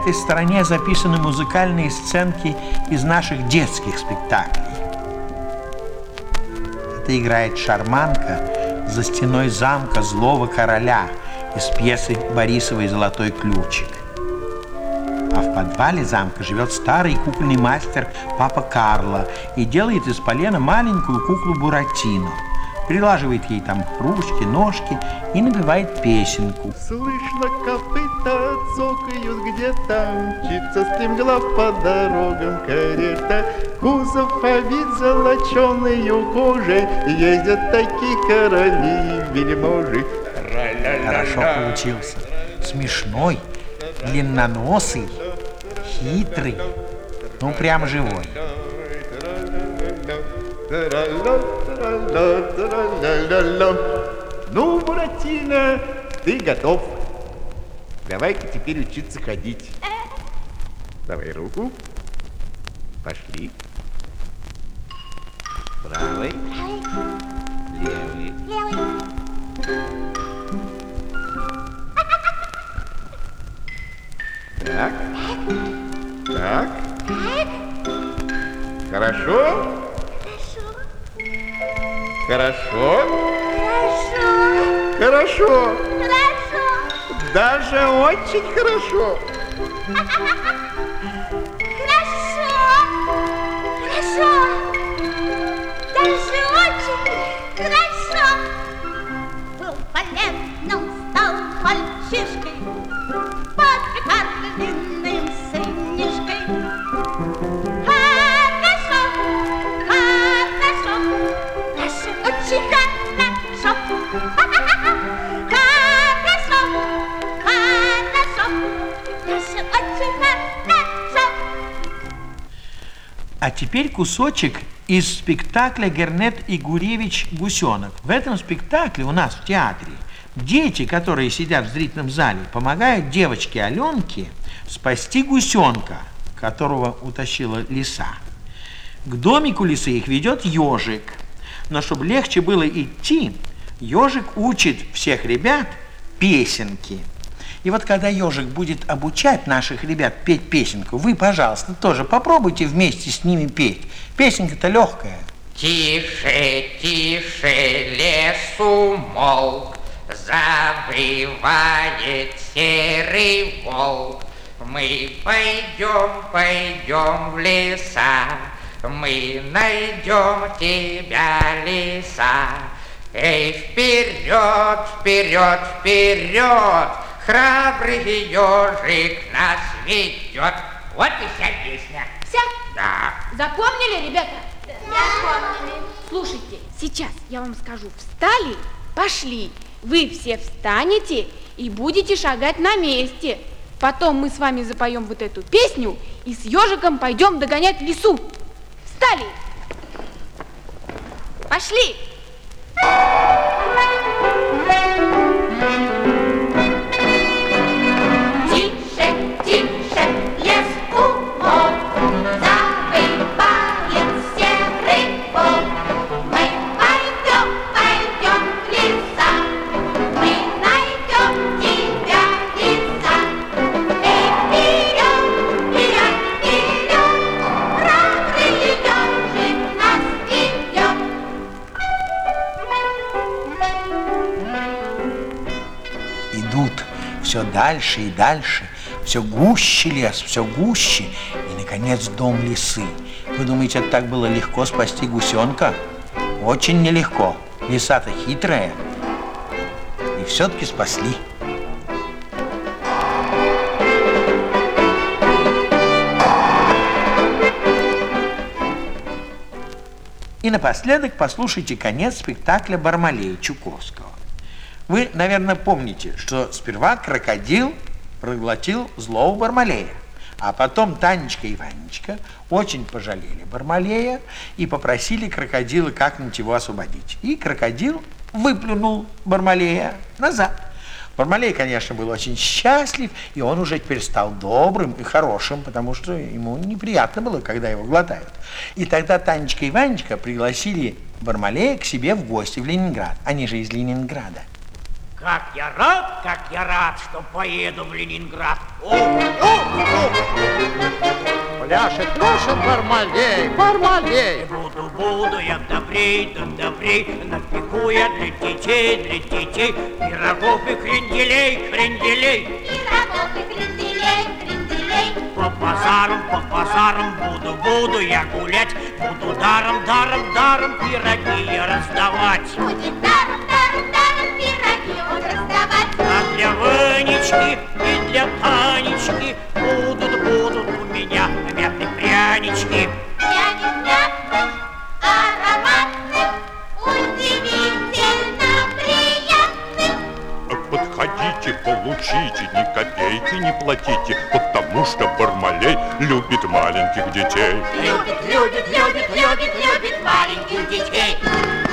этой стороне записаны музыкальные сценки из наших детских спектаклей. Это играет шарманка за стеной замка злого короля из пьесы Борисовой «Золотой ключик». А в подвале замка живет старый кукольный мастер папа Карло и делает из полена маленькую куклу Буратино. Прилаживает ей там ручки, ножки и напевает песенку. Слышно, копыта цокают где-то, мчится стремглав по дорогам карета. Кузов обит золоченую кожей, ездят такие короли и вельможи. Хорошо получился. Смешной, длинноносый, хитрый, ну прям живой. Ну, Буратино, ты готов. Давай-ка теперь учиться ходить. Давай руку. Пошли. Правый. Левый. Так. Так. Хорошо? Хорошо? Хорошо. Хорошо. Хорошо. Даже очень хорошо. Хорошо. Хорошо. Даже очень хорошо. Был полезным, стал мальчишкой, под длинным сынишкой. Хорошо. Хорошо. Даже очень хорошо. Хорошо. Хорошо. Даже очень хорошо. А теперь кусочек из спектакля «Гернет и Гуревич. Гусенок». В этом спектакле у нас в театре дети, которые сидят в зрительном зале, помогают девочке Аленке спасти гусенка, которого утащила лиса. К домику лисы их ведет ежик. Но чтобы легче было идти, ежик учит всех ребят песенки. И вот когда ежик будет обучать наших ребят петь песенку, вы, пожалуйста, тоже попробуйте вместе с ними петь. Песенка-то легкая. Тише, тише, лес умолк, завывает серый волк. Мы пойдем, пойдем в леса, мы найдем тебя, лиса. Эй, вперед, вперед, вперед, храбрый ежик нас ведет. Вот и вся песня. Вся? Да. Запомнили, ребята? Запомнили. Слушайте, сейчас я вам скажу. Встали, пошли. Вы все встанете и будете шагать на месте. Потом мы с вами запоем вот эту песню и с ежиком пойдем догонять лису. Встали! Пошли! Тише, тише, лес умолк, завывает серый волк. Мы пойдем, пойдем в леса, мы найдем тебя, лиса. Эй, вперед, вперед, вперед, храбрый ежик нас ведет. Идут все дальше и дальше, все гуще лес, все гуще, и, наконец, дом лисы. Вы думаете, это так было легко спасти гусенка? Очень нелегко. Лиса-то хитрая. И все-таки спасли. И напоследок послушайте конец спектакля «Бармалея» Чуковского. Вы, наверное, помните, что сперва крокодил проглотил злого Бармалея, а потом Танечка и Ванечка очень пожалели Бармалея и попросили крокодила как-нибудь его освободить. И крокодил выплюнул Бармалея назад. Бармалей, конечно, был очень счастлив, и он уже теперь стал добрым и хорошим, потому что ему неприятно было, когда его глотают. И тогда Танечка и Ванечка пригласили Бармалея к себе в гости в Ленинград. Они же из Ленинграда. Как я рад, что поеду в Ленинград. Пляшет, пляшет Бармалей, Бармалей. Буду я добрей, напеку я для детей, пирогов и кренделей. Пирогов и кренделей. По базарам буду я гулять, буду даром пироги я раздавать. Будет даром пироги он раздавать. А для Ванечки и для Танечки будут у меня мятные прянички. Мятных, ароматных, удивительно приятных. Подходите, получите, ни копейки не платите, потому что Бармалей любит маленьких детей. Любит маленьких детей.